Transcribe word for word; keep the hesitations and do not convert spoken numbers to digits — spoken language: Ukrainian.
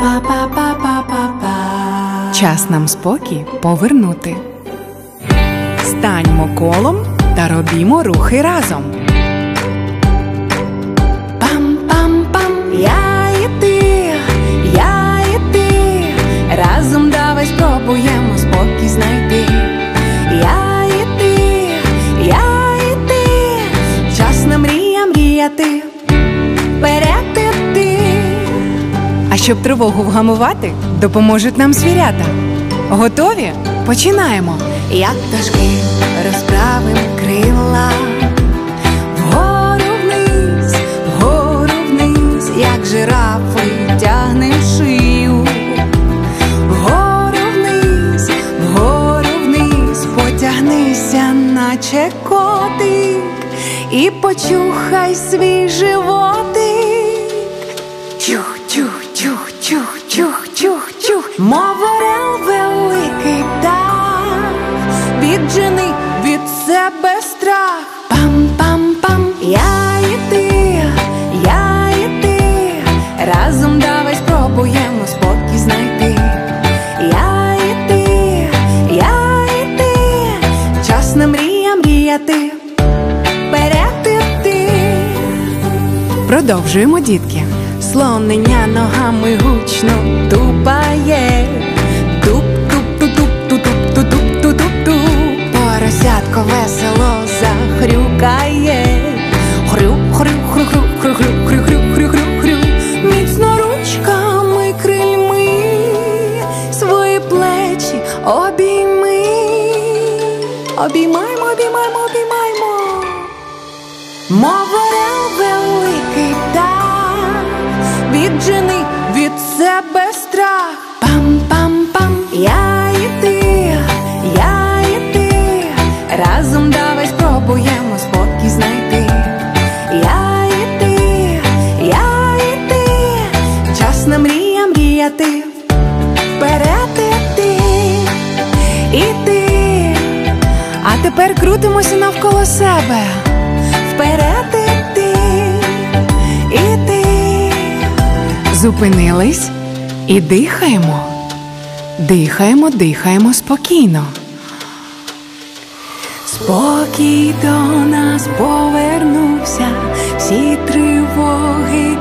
Час нам спокій повернути. Станьмо колом та робімо рухи разом. Пам-пам-пам, я і ти, я і ти, разом давай спробуємо спокій знайти. Я і ти, я і ти, час на мрія мріяти, вперед іти. А щоб тривогу вгамувати, допоможуть нам звірята. Готові? Починаємо! Як пташки розправим крила, вгору вниз, вгору вниз, як жирафи тягнем шию. Вгору вниз, вгору вниз, потягнися, наче котик, і почухай свій животик. Чух, чух, чух, чух, чух, чух, чух, мов орел великий птах, віджени від себе страх. Пам-пам-пам, я і ти, я і ти, разом давай спробуємо спокій знайти. Я і ти, я і ти, час на мрія мріяти, вперед іти. Продовжуємо, дітки. Слонення ногами гучно тупає, туп-туп-туп-туп-туп-туп-туп-туп. Поросятко весело захрюкає, хрю-хрю-хрю-хрю-хрю-хрю-хрю-хрю-хрю. Міцно ручками крильми свої плечі обійми. Обіймаймо, обіймаймо, обіймаймо. Мов орел великий птах, віджени від себе страх. Пам-пам-пам, я і ти, я і ти, разом давай спробуємо спокій знайти. Я і ти, я і ти, час на мрія мріяти, вперед іти, іти. А тепер крутимося навколо себе. Вперед іти, іти. Зупинились і дихаємо. Дихаємо, дихаємо спокійно. Спокій до нас повернувся, всі тривоги